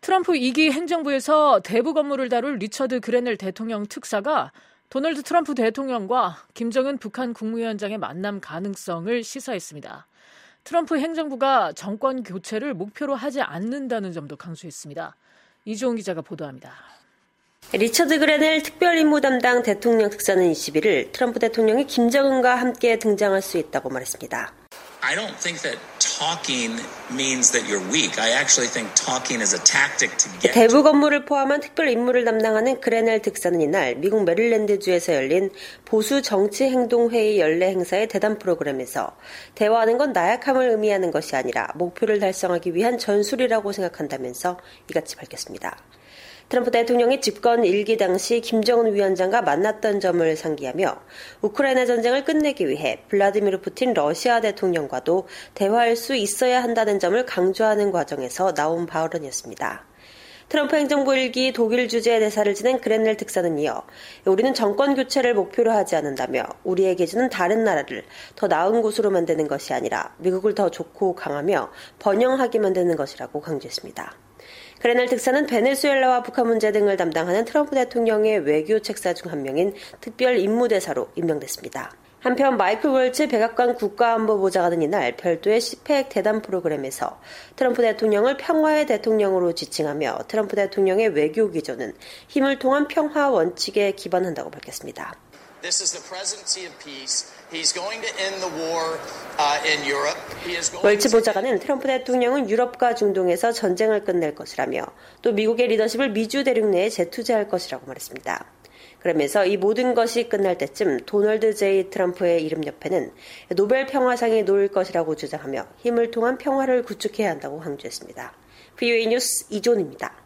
트럼프 2기 행정부에서 대북 업무를 다룰 리처드 그레넬 대통령 특사가 도널드 트럼프 대통령과 김정은 북한 국무위원장의 만남 가능성을 시사했습니다. 트럼프 행정부가 정권 교체를 목표로 하지 않는다는 점도 강조했습니다. 이주홍 기자가 보도합니다. 리처드 그레넬 특별임무 담당 대통령 특사는 21일 트럼프 대통령이 김정은과 함께 등장할 수 있다고 말했습니다. I don't think that talking means that you're weak. I actually think talking is a tactic to get. 대북 업무를 포함한 특별 임무를 담당하는 그레넬 특사는 이날 미국 메릴랜드주에서 열린 보수 정치 행동 회의 연례 행사의 대담 프로그램에서 대화하는 건 나약함을 의미하는 것이 아니라 목표를 달성하기 위한 전술이라고 생각한다면서 이같이 밝혔습니다. 트럼프 대통령이 집권 1기 당시 김정은 위원장과 만났던 점을 상기하며 우크라이나 전쟁을 끝내기 위해 블라디미르 푸틴 러시아 대통령과도 대화할 수 있어야 한다는 점을 강조하는 과정에서 나온 발언이었습니다. 트럼프 행정부 1기 독일 주재 대사를 지낸 그레넬 특사는 이어 우리는 정권 교체를 목표로 하지 않는다며 우리의 기준은 다른 나라를 더 나은 곳으로 만드는 것이 아니라 미국을 더 좋고 강하며 번영하게 만드는 것이라고 강조했습니다. 그레넬 특사는 베네수엘라와 북한 문제 등을 담당하는 트럼프 대통령의 외교 책사 중 한 명인 특별 임무대사로 임명됐습니다. 한편 마이클 월츠 백악관 국가안보보좌관은 이날 별도의 시팩 대담 프로그램에서 트럼프 대통령을 평화의 대통령으로 지칭하며 트럼프 대통령의 외교 기조는 힘을 통한 평화 원칙에 기반한다고 밝혔습니다. This is the presidency of peace. He's going to end the war in Europe. 월츠 보좌관은 트럼프 대통령은 유럽과 중동에서 전쟁을 끝낼 것이라며 또 미국의 리더십을 미주 대륙 내에 재투자할 것이라고 말했습니다. 그러면서 이 모든 것이 끝날 때쯤 도널드 J. 트럼프의 이름 옆에는 노벨 평화상이 놓일 것이라고 주장하며 힘을 통한 평화를 구축해야 한다고 강조했습니다. VOA 뉴스 이존입니다.